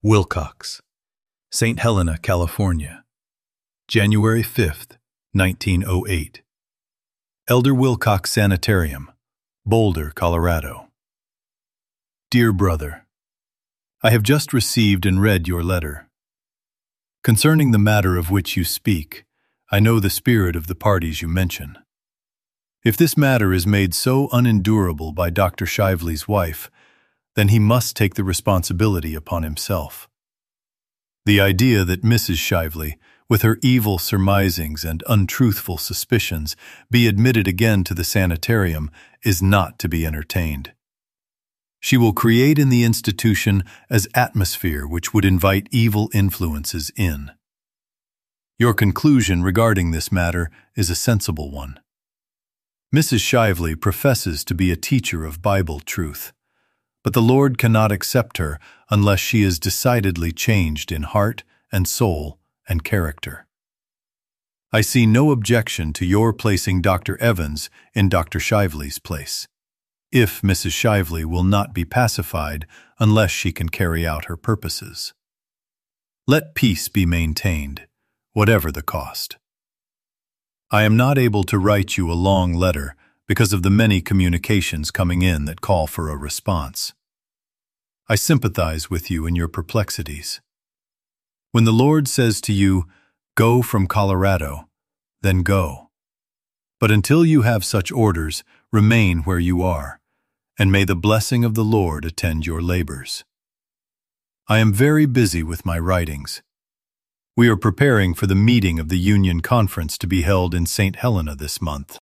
Wilcox, St. Helena, California, January 5th, 1908. Elder Wilcox Sanitarium, Boulder, Colorado. Dear Brother, I have just received and read your letter. Concerning the matter of which you speak, I know the spirit of the parties you mention. If this matter is made so unendurable by Dr. Shively's wife, then he must take the responsibility upon himself. The idea that Mrs. Shively, with her evil surmisings and untruthful suspicions, be admitted again to the sanitarium is not to be entertained. She will create in the institution an atmosphere which would invite evil influences in. Your conclusion regarding this matter is a sensible one. Mrs. Shively professes to be a teacher of Bible truth, but the Lord cannot accept her unless she is decidedly changed in heart and soul and character. I see no objection to your placing Dr. Evans in Dr. Shively's place, if Mrs. Shively will not be pacified unless she can carry out her purposes. Let peace be maintained, whatever the cost. I am not able to write you a long letter because of the many communications coming in that call for a response. I sympathize with you in your perplexities. When the Lord says to you, "Go from Colorado," then go. But until you have such orders, remain where you are, and may the blessing of the Lord attend your labors. I am very busy with my writings. We are preparing for the meeting of the Union Conference to be held in St. Helena this month.